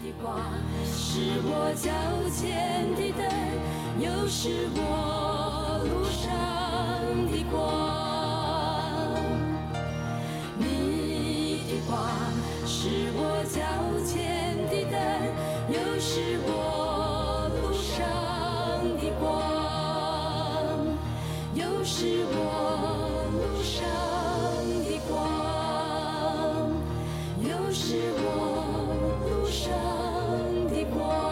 的光是我脚前的灯，又是我路上的光。你的光是我脚前的灯，又是我路上的光，又是我路上的光，又是我路上的光。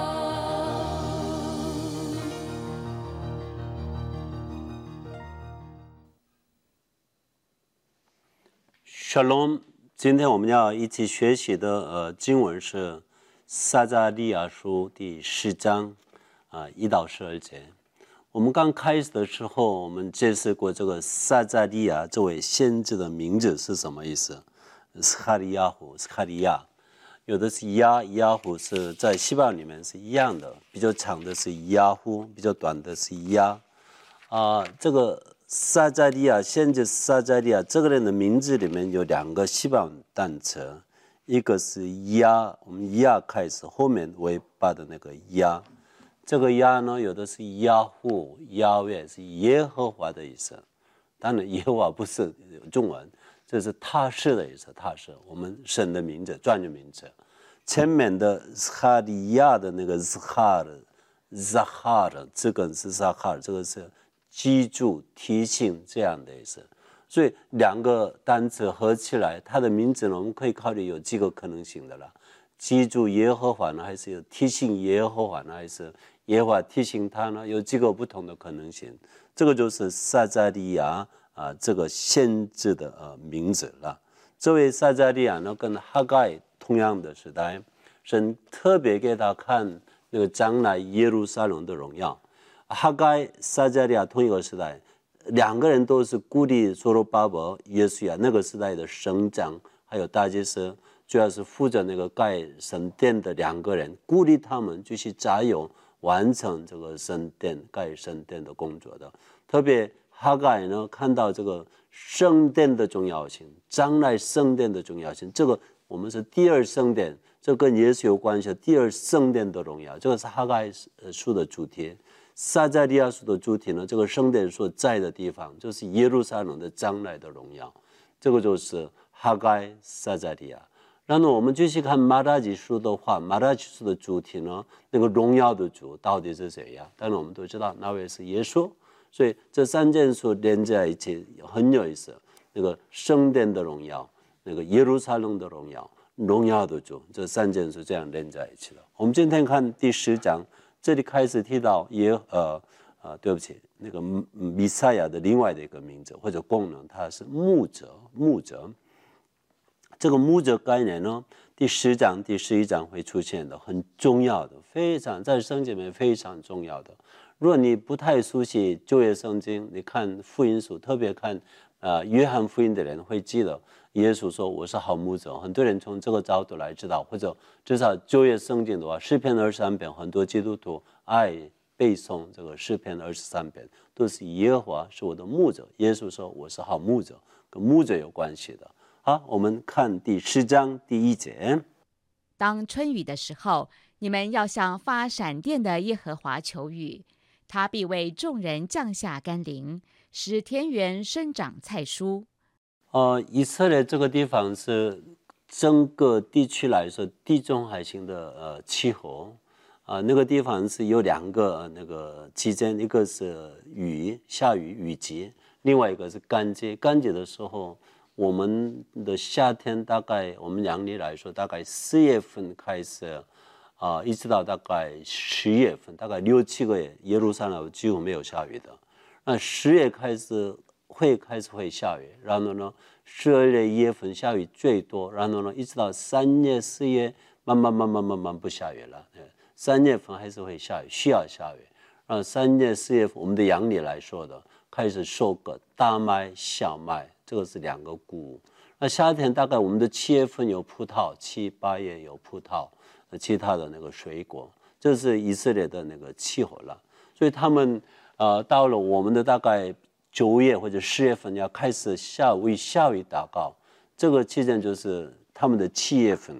Shalom， 今天我们要一起学习的经文是撒迦利亚书第10章1到12节。我们刚开始的时候，我们解释过这个撒迦利亚这位先知的名字是什么意思。斯卡利亚胡，斯卡利亚，有的是亚胡是在希腊里面是一样的，比较长的是亚胡，比较短的是亚。这个撒迦利亚先知撒迦利亚这个人的名字里面有2个希腊单词，一个是亚，我们亚开始，后面尾巴的那个亚。这个亚呢，有的是亚户、亚约，是耶和华的意思。当然，耶和华不是中文，这是他是的意思。他是我们神的名字，专有名字。前面的斯哈利亚的那个斯哈尔，这个是撒哈尔，这个是记住、提醒这样的意思。所以2个单词合起来，它的名字呢，我们可以考虑有几个可能性的了。记住耶和华呢，还是有提醒耶和华呢，还是耶和华提醒他呢？有几个不同的可能性。这个就是撒迦利亚这个先知的名字了。这位撒迦利亚呢，跟哈该同样的时代，神特别给他看那个将来耶路撒冷的荣耀。哈该、撒迦利亚同一个时代，2个人都是鼓励所罗巴伯、约书亚那个时代的省长，还有大祭司，主要是负责那个盖神殿的2个人，鼓励他们继续加油，完成这个神殿盖神殿的工作的。特别哈该呢，看到这个圣殿的重要性，将来圣殿的重要性，这个我们是第2圣殿，这跟耶稣有关系，第2圣殿的荣耀，这个是哈该书的主题。撒迦利亚书的主题呢，这个圣殿所在的地方就是耶路撒冷的将来的荣耀，这个就是哈该、撒迦利亚。然后我们继续看马拉基书的话，马拉基书的主题呢，那个荣耀的主到底是谁呀？当然我们都知道那位是耶稣，所以这3件书连在一起很有意思。那个圣殿的荣耀，那个耶路撒冷的荣耀，荣耀的主，这3件书这样连在一起的。我们今天看第10章。这里开始提到对不起，那个弥赛亚的另外的一个名字或者功能，它是牧者。这个牧者概念呢，第10章、第11章会出现的，很重要的，非常在圣经里面非常重要的。如果你不太熟悉旧约圣经，你看福音书，特别看约翰福音的人会记得耶稣说我是好牧者，很多人从这个角度来知道，或者至少旧约圣经的话，诗篇23篇，很多基督徒爱背诵这个诗篇23篇，都是耶和华是我的牧者，耶稣说我是好牧者，跟牧者有关系的。好，我们看第10章第1节。 当春雨的时候，你们要向发闪电的耶和华求雨，他必为众人降下甘霖，使田园生长菜蔬。 以色列这个地方是整个地区来说地中海型的气候，那个地方是有2个那个期间，一个是下雨雨季，另外一个是干季。干季的时候，我们的夏天大概我们阳历来说，大概4月份开始，一直到大概10月份，大概6、7个月，耶路撒冷几乎没有下雨的。那10月开始会下雨，然后呢，12月、1月份下雨最多，然后呢，一直到3月、4月，慢慢不下雨了。3月份还是会下雨，需要下雨。然后3月、4月份，我们的阳历来说的，开始收割大麦、小麦，这个是2个谷物。那夏天大概我们的7月份有葡萄，7、8月有葡萄，其他的那个水果，这是以色列的那个气候了。所以他们到了我们的大概9月或者10月份要开始为下雨祷告，这个期间就是他们的7月份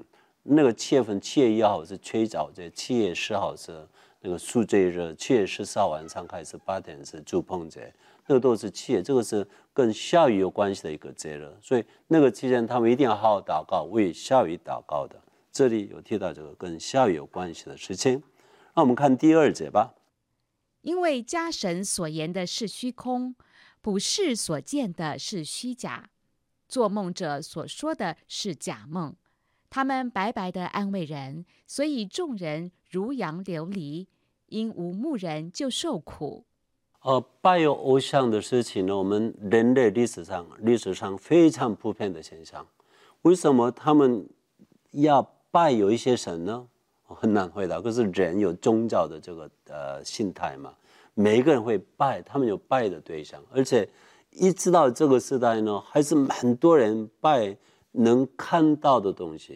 那个7月份7月1号是吹早节，7月10号是那个赎罪日，7月14号晚上开始8点是住棚节，那个都是7月，这个是跟下雨有关系的一个节日，所以那个期间他们一定要好好祷告，为下雨祷告的。这里有提到这个跟下雨有关系的事情。那我们看第2节吧。 因为家神所言的是虚空，普世所见的是虚假，做梦者所说的是假梦。他们白白的安慰人，所以众人如羊流离，因无牧人就受苦。 拜有偶像的事情呢，我们人类历史上非常普遍的现象。为什么他们要拜有一些神呢？很难回答。可是人有宗教的这个心态嘛，每一个人会拜，他们有拜的对象，而且一直到这个时代呢，还是很多人拜能看到的东西，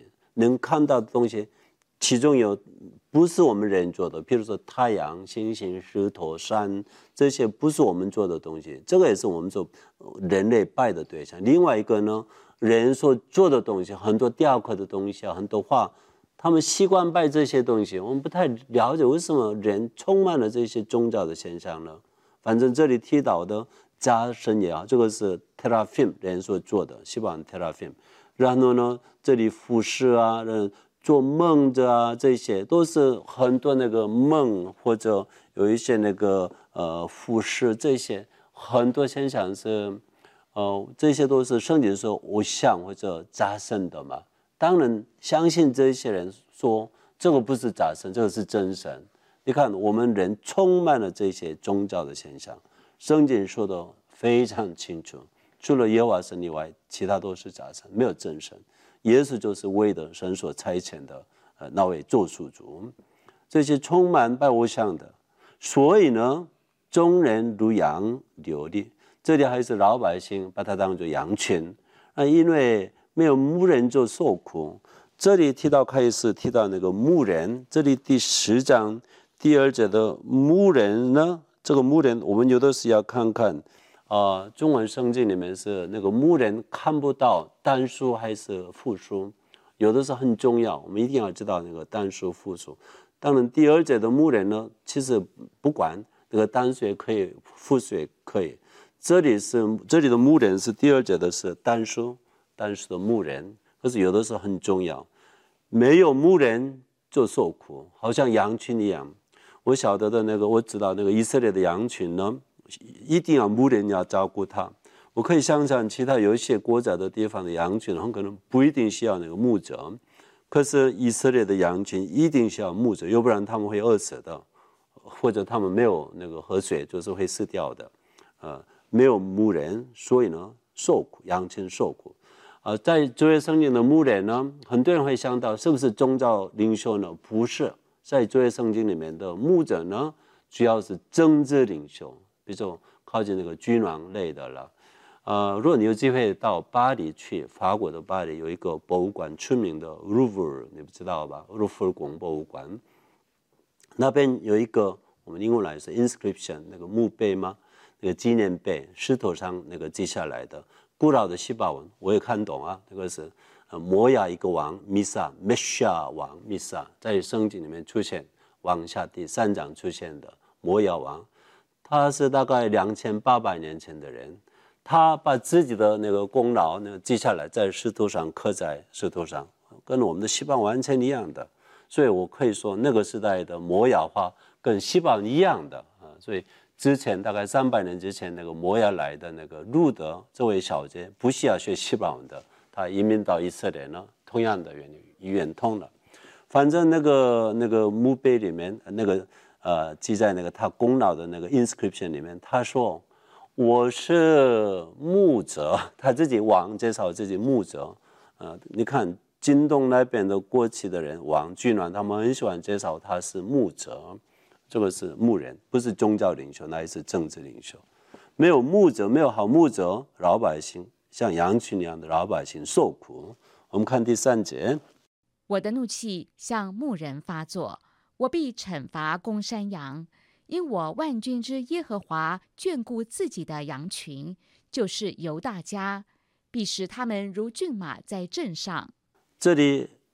其中有不是我们人做的，比如说太阳、星星、石头、山，这些不是我们做的东西，这个也是我们做人类拜的对象。另外一个呢，人所做的东西，很多雕刻的东西啊，很多画，他们习惯拜这些东西，我们不太了解为什么人充满了这些宗教的现象呢？反正这里提到的家神也好，这个是 Teraphim 人所做的，西班牙 Teraphim。然后呢，这里服饰啊，做梦的啊，这些都是很多那个梦，或者有一些那个服饰，这些很多现象是这些都是圣经说偶像或者假神的嘛。当然相信这些人说这个不是假神，这个是真神。你看我们人充满了这些宗教的现象，圣经说的非常清楚，除了耶和华神以外，其他都是假神，没有真神。耶稣就是为的神所差遣的那位救赎主。这些充满拜偶像的，所以呢，众人如羊流离。这里还是老百姓把它当作羊群，因为没有牧人就受苦。这里开始提到那个牧人，这里第10章第2节的牧人呢，这个牧人我们有的时要看看中文圣经里面是那个牧人看不到单数还是复数，有的是很重要，我们一定要知道那个单数复数。当然第2节的牧人呢，其实不管那个单数也可以，复数也可以。这里的牧人是第2节的是单数的牧人，可是有的时候很重要，没有牧人就受苦，好像羊群一样。我晓得的那个，我知道那个以色列的羊群呢，一定要牧人要照顾它。我可以想象其他有一些国家的地方的羊群很可能不一定需要那个牧者，可是以色列的羊群一定需要牧者，要不然他们会饿死的，或者他们没有那个喝水就是会死掉的。没有牧人，所以呢受苦，羊群受苦。在旧约圣经的牧人呢，很多人会想到是不是宗教领袖呢？不是，在旧约圣经里面的牧者呢，主要是政治领袖，比如说靠近那个君王类的了。如果你有机会到巴黎去，法国的巴黎有一个博物馆，出名的 Louvre， 你不知道吧？卢浮宫博物馆那边有一个我们英文来说 inscription， 那个墓碑吗？那个纪念碑，石头上那个记下来的古老的希腊文，我也看懂啊。这个是摩亚一个王弥撒 Mesha 王弥撒，在圣经里面出现，往下第3章出现的摩亚王，他是大概2800年前的人，他把自己的那个功劳那个记下来，在石头上刻在石头上，跟我们的希腊完全一样的。所以我可以说那个时代的摩亚话跟希腊一样的所以之前大概300年之前，那个摩亚来的那个路德这位小姐不需要学希腊文的，他移民到以色列呢，同样的语言通了。反正那个墓碑里面那个记在那个他功劳的那个 inscription 里面，他说我是牧者，他自己王介绍自己牧者。你看京东那边的过去的人，王君王，他们很喜欢介绍他是牧者。这个是牧人，不是宗教领袖，那也是政治领袖。没有牧者，没有好牧者，老百姓像羊群一样的老百姓受苦。我们看第3节， 我的怒气向牧人发作，我必惩罚公山羊，因我万军之耶和华眷顾自己的羊群，就是犹大家，必使他们如骏马在阵上。 这里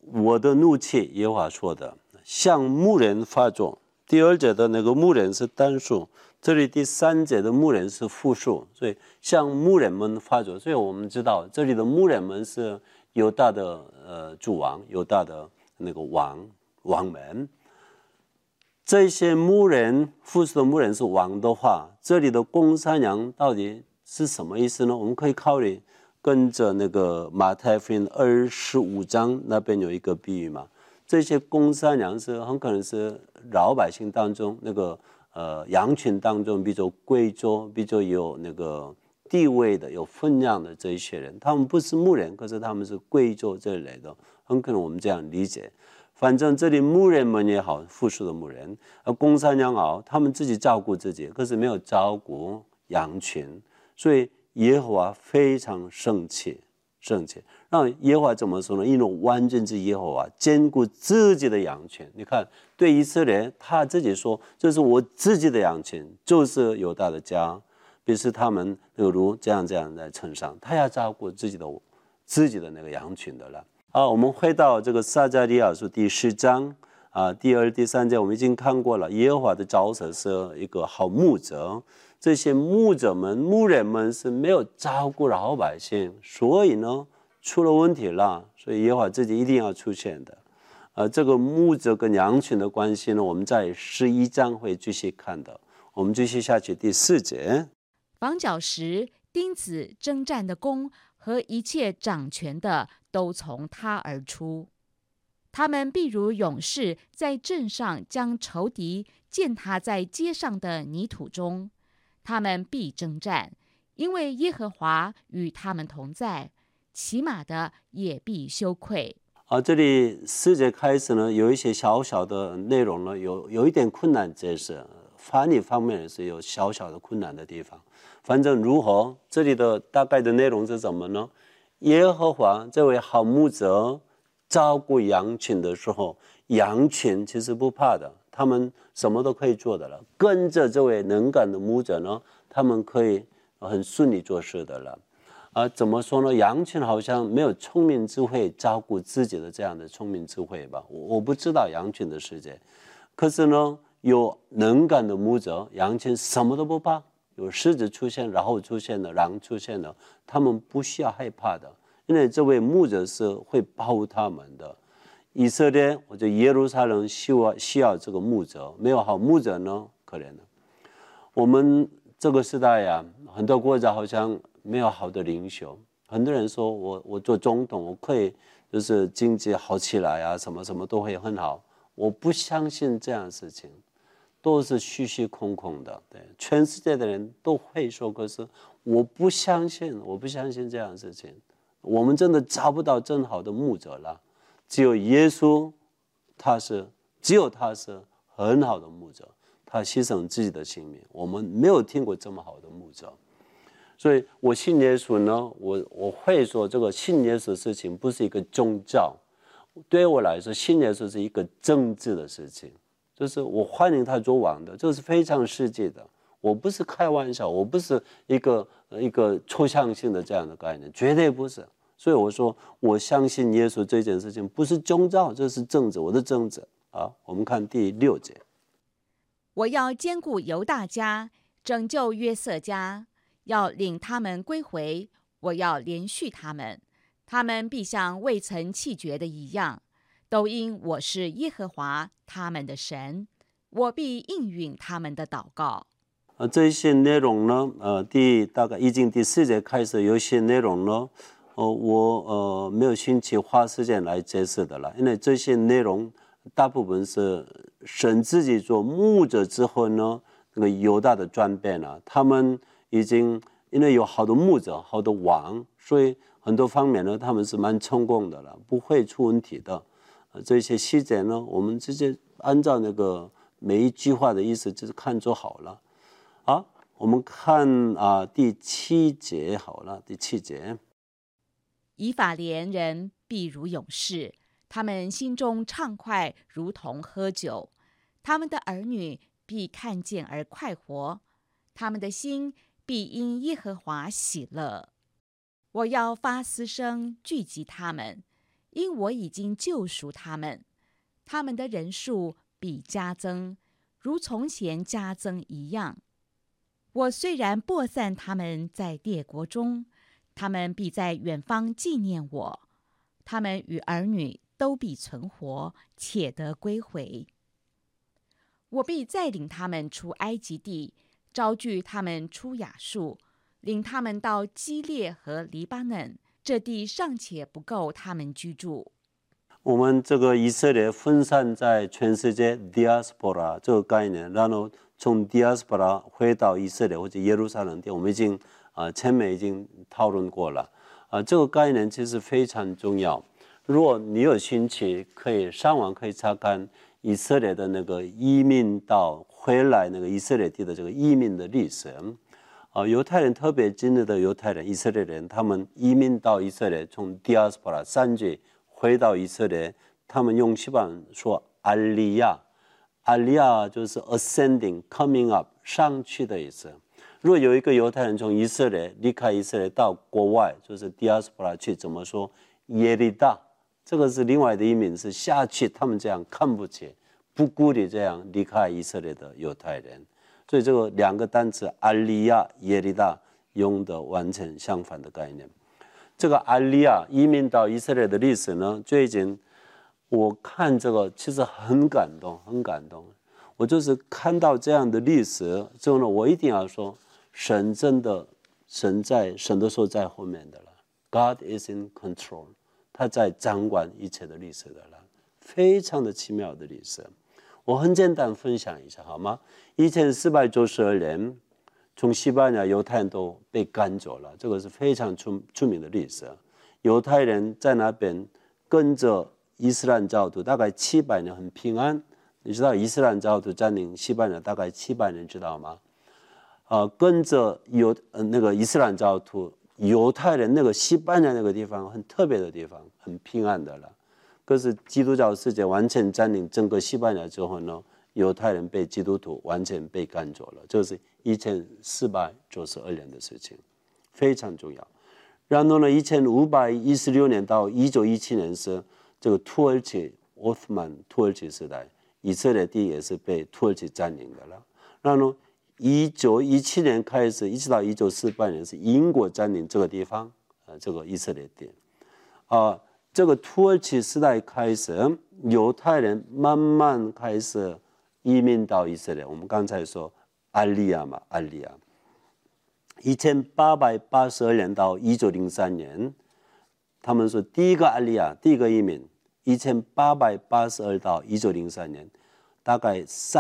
我的怒气，耶和华说的，向牧人发作。第2节的那个牧人是单数，这里第3节的牧人是复数，所以向牧人们发作。所以我们知道这里的牧人们是犹大的主王，犹大的那个王们。这些牧人，复数的牧人是王的话，这里的公山羊到底是什么意思呢？我们可以考虑跟着那个马太福音25章那边有一个比喻嘛。这些公山羊是很可能是老百姓当中那个羊群当中比较贵重、比较有那个地位的、有分量的这一些人，他们不是牧人，可是他们是贵族这类的，很可能我们这样理解。反正这里牧人们也好，复数的牧人，公山羊好，他们自己照顾自己，可是没有照顾羊群，所以耶和华非常生气。让耶和华怎么说呢？因为完全是耶和华兼顾自己的羊群。你看，对以色列他自己说，这是我自己的羊群，就是犹大的家，比如他们如这样在称上，他要照顾自己的那个羊群的了。好，我们回到这个撒迦利亚书第10章第2、第3节我们已经看过了。耶和华的角色是一个好牧者，这些牧人们是没有照顾老百姓，所以呢出了问题了，所以耶和华自己一定要出现的。这个牧者跟羊群的关系呢，我们在11章会继续看的。我们继续下去第4节。 房角石、钉子、征战的弓和一切掌权的都从他而出。他们必如勇士在阵上将仇敌践踏在街上的泥土中。他们必征战，因为耶和华与他们同在，骑马的也必羞愧。 这里4节开始呢，有一些小小的内容呢，有一点困难解释，翻译方面也是有小小的困难的地方。反正如何，这里的大概的内容是什么呢？耶和华这位好牧者照顾羊群的时候，羊群其实不怕的，他们什么都可以做的了。跟着这位能干的牧者呢，他们可以很顺利做事的了。怎么说呢？羊群好像没有聪明智慧照顾自己的这样的聪明智慧吧？我不知道羊群的世界，可是呢，有能干的牧者，羊群什么都不怕。有狮子出现，然后出现了狼出现了，他们不需要害怕的，因为这位牧者是会保护他们的。以色列或者耶路撒冷需要这个牧者，没有好牧者呢，可怜的。我们这个时代呀，很多国家好像没有好的领袖。很多人说我做总统，我可以就是经济好起来啊，什么什么都会很好。我不相信这样的事情。都是虚虚空空的，对，全世界的人都会说，可是我不相信这样的事情。我们真的找不到真好的牧者了，只有耶稣，只有他是很好的牧者，他牺牲自己的性命，我们没有听过这么好的牧者。所以我信耶稣呢，我会说这个信耶稣的事情不是一个宗教，对我来说，信耶稣是一个政治的事情。就是我欢迎他做王的，这是非常实际的。我不是开玩笑，我不是一个抽象性的这样的概念，绝对不是。所以我说，我相信耶稣这件事情不是宗教，这是政治，我的政治。我们看第6节。 我要兼顾犹大家，拯救约瑟家，要领他们归回，我要连续他们，他们必像未曾弃绝的一样。都因我是耶和华他们的神，我必应允他们的祷告。 这些内容呢，大概已经第4节开始，有些内容呢，我没有兴趣花时间来解释的了，因为这些内容大部分是神自己做牧者之后呢，那个犹大的转变了，他们已经因为有好多牧者、好多王，所以很多方面呢，他们是蛮成功的了，不会出问题的。这些细节呢，我们直接按照那个每一句话的意思，就是看就好了。我们看第7节好了，第7节。 以法莲人必如勇士，他们心中畅快，如同喝酒；他们的儿女必看见而快活，他们的心必因耶和华喜乐。我要发嘶声聚集他们， 因我已经救赎他们，他们的人数必加增，如从前加增一样。我虽然播散他们在列国中，他们必在远方纪念我，他们与儿女都必存活，且得归回。我必再领他们出埃及地，招聚他们出亚述，领他们到基列和黎巴嫩，这地尚且不够他们居住。 我们这个以色列分散在全世界 diaspora 这个概念，然后从 diaspora 回到以色列或者耶路撒冷地，我们已经前面已经讨论过了这个概念其实非常重要。如果你有兴趣，可以上网可以查看以色列的那个移民到回来那个以色列地的这个移民的历史犹太人特别近的犹太人以色列人，他们移民到以色列，从 diaspora 散居回到以色列，他们用希伯来说阿利亚，阿利亚就是 ascending coming up 上去的意思。如果有一个犹太人从以色列离开以色列到国外，就是 diaspora 去，怎么说耶利大，这个是另外的移民，是下去，他们这样看不起不鼓励这样离开以色列的犹太人，所以这个两个单词阿利亚耶利大用的完全相反的概念。这个阿利亚移民到以色列的历史呢，最近我看这个其实很感动，很感动。我就是看到这样的历史之后呢，我一定要说，神真的神的手在后面的了 ，God is in control， 他在掌管一切的历史的了，非常的奇妙的历史。我很简单分享一下好吗？1492年。从西班牙犹太人都被赶走了，这个是非常出名的历史。犹太人在那边跟着伊斯兰教徒大概700年很平安。你知道伊斯兰教徒占领西班牙大概700年，知道吗？跟着那个伊斯兰教徒，犹太人那个西班牙那个地方很特别的地方，很平安的了。可是基督教世界完全占领整个西班牙之后呢，犹太人被基督徒完全被赶走了，这是1492年的事情，非常重要。然后呢，1516年到1917年是这个土耳其奥斯曼土耳其时代，以色列地也是被土耳其占领的了。然后1917年开始，一直到1948年是英国占领这个地方，这个以色列地。这个土耳其时代开始，犹太人慢慢开始移民到以色列。我们刚才说阿利亚嘛，阿利亚。1882年到1903年，他们说第一个阿利亚，第一个移民，1882到1903年，大概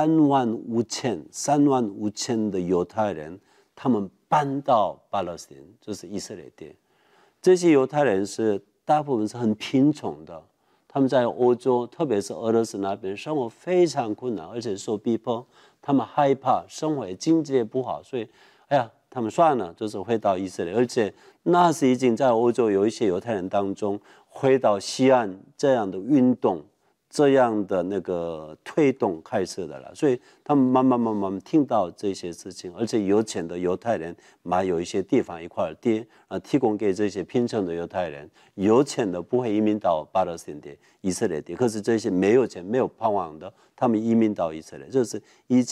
35000的犹太人，他们搬到巴勒斯坦，就是以色列地。这些犹太人是大部分是很贫穷的，他们在欧洲，特别是俄罗斯那边生活非常困难，而且受逼迫，他们害怕生活经济也不好，所以他们算了，就是回到以色列。而且那时已经在欧洲有一些犹太人当中回到西岸这样的运动，这样的那个推动开始的了，所以他们慢慢听到这些事情，而且有钱的犹太人买有一些地方一块地提供给这些贫穷的犹太人，有钱的不会移民到巴勒斯坦地、以色列地，可是这些没有钱、没有盼望的，他们移民到以色列，这是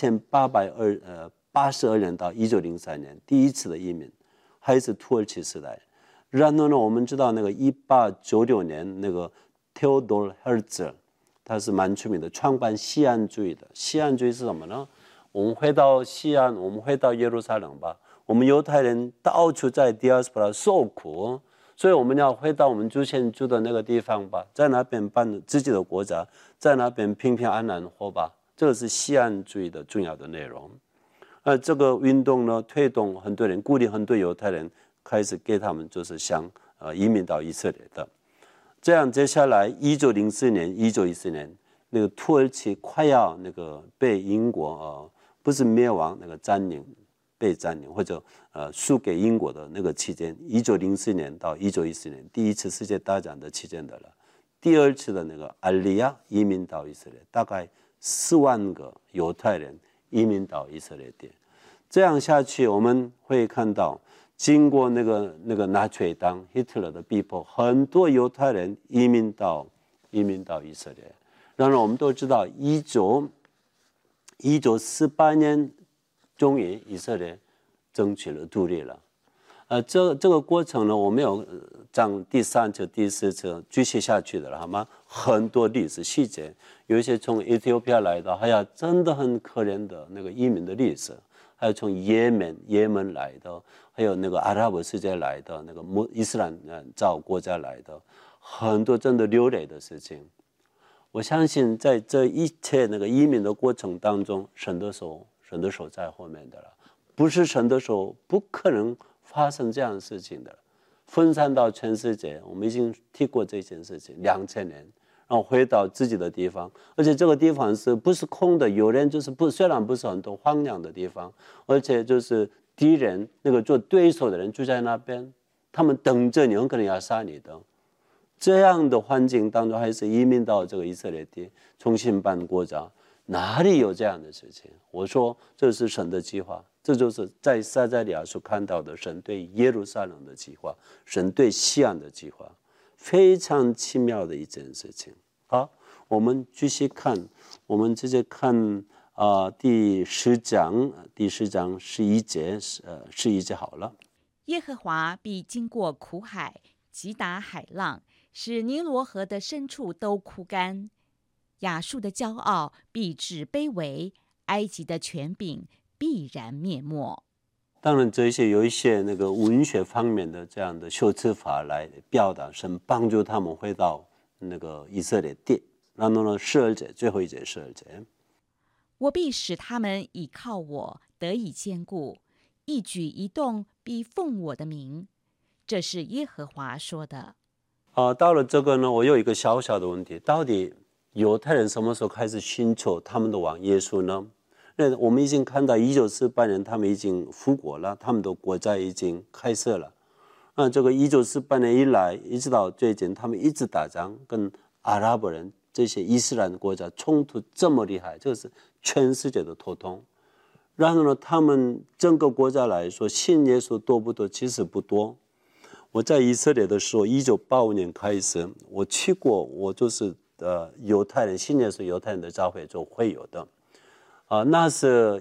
1882年到1903年第一次的移民，还是土耳其时代。然后呢，我们知道那个1896年那个 Theodor Herzl，他是蛮出名的，创办西安主义的。西安主义是什么呢？我们回到西安，我们回到耶路撒冷吧。我们犹太人到处在 diaspora 受苦，所以我们要回到我们之前住的那个地方吧，在那边办自己的国家，在那边平平安安活吧。这个是西安主义的重要的内容。这个运动呢，推动很多人，鼓励很多犹太人开始给他们就是想移民到以色列的。这样接下来1904年、1914年，那个土耳其快要那个被英国不是灭亡，那个被占领或者输给英国的那个期间，1904年到1914年，第一次世界大战的期间的了。第二次的那个阿利亚移民到以色列，大概4万个犹太人移民到以色列地。这样下去，我们会看到经过那个纳粹党希特勒的逼迫，很多犹太人移民到以色列。然后我们都知道，1948年终于以色列争取了独立了。这个过程呢，我没有讲第3次、第4次继续下去的了，好吗？很多历史细节，有一些从埃塞俄比亚来的，还有真的很可怜的那个移民的历史，还有从也门来的，还有那个阿拉伯世界来的，那个伊斯兰教国家来的，很多真的流泪的事情。我相信在这一切那个移民的过程当中，神的手在后面的了，不是神的手，不可能发生这样的事情的。分散到全世界，我们已经提过这件事情2000年，然后回到自己的地方，而且这个地方是不是空的？有人就是虽然不是很多荒凉的地方，而且就是敌人那个做对手的人住在那边，他们等着你，很可能要杀你的。这样的环境当中，还是移民到这个以色列地，重新办国家，哪里有这样的事情？我说这是神的计划，这就是在撒迦利亚所看到的神对耶路撒冷的计划，神对西安的计划，非常奇妙的一件事情。好，我们继续看，我们直接看第10章11节，11节好了。 耶和华必经过苦海，击打海浪，使尼罗河的深处都枯干。亚述的骄傲必致卑微，埃及的权柄必然灭没。 当然，这些有一些那个文学方面的这样的修辞法来表达神帮助他们回到那个以色列地。然后呢，12节最后一节12节， 我必使他们倚靠我，得以坚固，一举一动必奉我的名。这是耶和华说的。 到了这个呢，我有一个小小的问题，到底犹太人什么时候开始寻求他们的王耶稣呢？那我们已经看到1948年他们已经复国了，他们的国家已经开设了。那这个1948年以来，一直到最近，他们一直打仗，跟阿拉伯人这些伊斯兰国家冲突这么厉害，这是全世界的头痛。然后呢，他们整个国家来说，信耶稣多不多？其实不多。我在以色列的时候，1985年开始，我去过，我就是犹太人信耶稣犹太人的教会就会有的。那是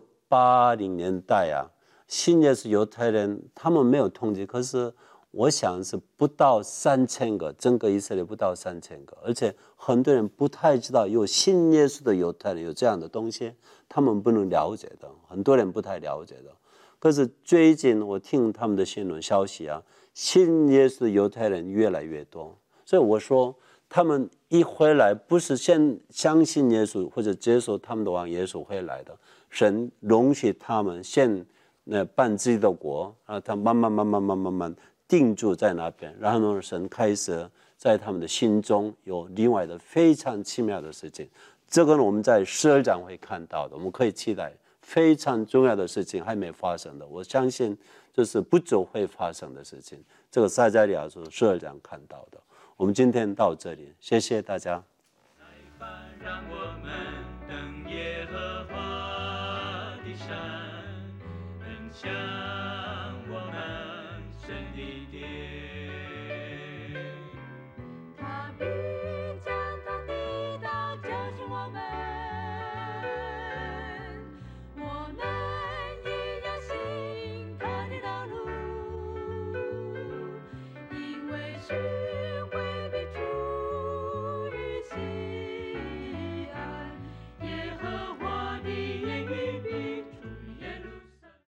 1980年代啊，信耶稣犹太人他们没有统计，可是我想是不到3000个，整个以色列不到3000个，而且很多人不太知道有信耶稣的犹太人有这样的东西，他们不能了解的，很多人不太了解的。可是最近我听他们的新闻消息啊，信耶稣的犹太人越来越多，所以我说他们一回来不是先相信耶稣或者接受他们的王耶稣会来的，神容许他们先办自己的国，然后他慢慢定住在那边，然后呢，神开始在他们的心中有另外的非常奇妙的事情。这个呢，我们在12章会看到的，我们可以期待非常重要的事情还没发生的，我相信这是不久会发生的事情。这个撒迦利亚书12章看到的。我们今天到这里，谢谢大家。